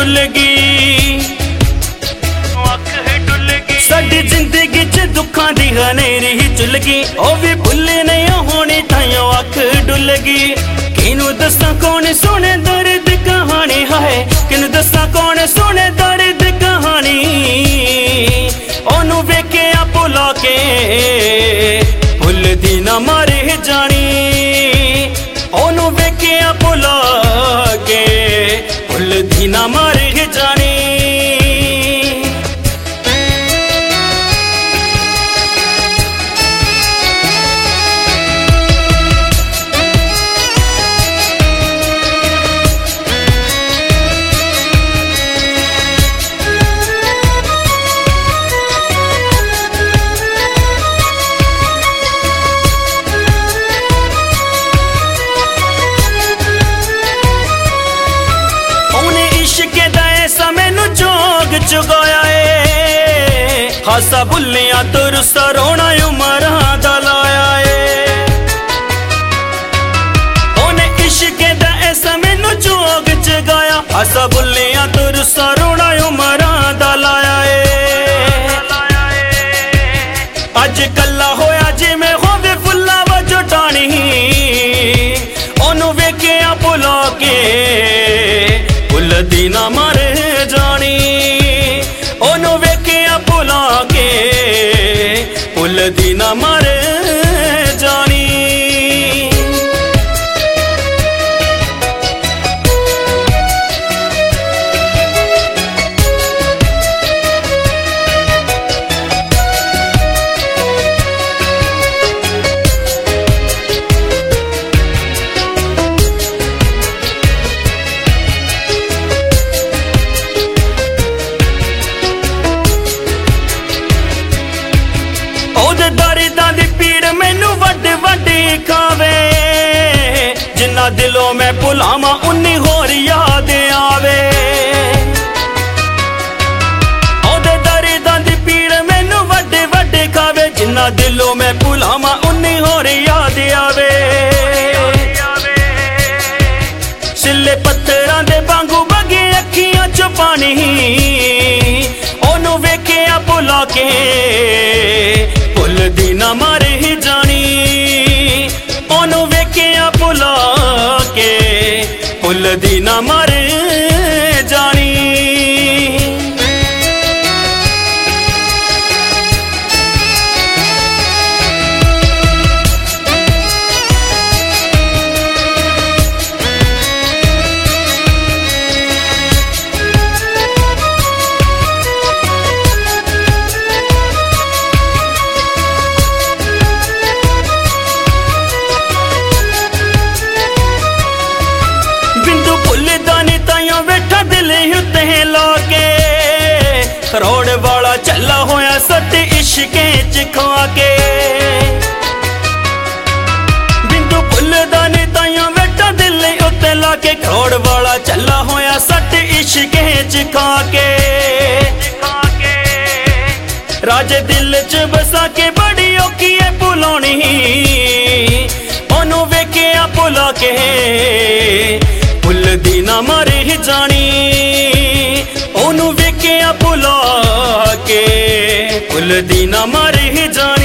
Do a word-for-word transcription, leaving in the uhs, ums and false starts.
डुल गई, साडी जिंदगी च दुखां दी हनेरी ही चुल गई। ओ भी भुल्ले नहीं होनी ताइयों अख डुल गई। किनू दस्सां कौन सुने दर्द कहानी है, किनू दस्सां कौन सुने दर्द कहानी। ओनू वेखिया भुला के भुलदी ना मर जानी, ओनू वेखिया भुला के भुलदी ना मर जानी। चुगाया है हासा भुलिया तो रुस्सा रोना उमरा दा लाया है। उन्हें इश्क दा ऐसा मैनू जोग चगाया, हासा भुलिया तो रुस्सा रोना उमरा दा लाया है। अज कला होया जिवें होवे फुल्ला वजो टाणी, ओनू वेखिया भुला के भुलदी ना मर जानी, ओनू वेखिया भुला के भुलदी ना मर जानी। दर्दां दी पीड़ मैनू वड्डी वड्डी खावे, जिन्ना दिलों मैं भुलावां उन्नी होर याद आवे। ओदे दर्दां दी पीड़ मैनू वड्डी वड्डी खावे, जिन्ना दिलों मैं भुलावां उन्नी होर याद आवे। सिले पत्थरां दे वांगू बगे अखियां च पानी, ओनू वेखिया भुला के भुलदी ना मर जानी, ओनू वेखिया भुला के भुलदी ना मर जानी। करोड़ वाला चला होया सट इश्के च खा के, बिंदु भुलदा नी ताइयों बैठा दिल उत्ते लाके। करोड़ वाला चला होया सट इश्के च खा के, राजे दिल च बसा के बड़ी औखी है भुलानी, ओनू वेखिया भुला के भुलदी ना मर जानी, ओनू वेखिया भुला के भुलदी ना मर जानी।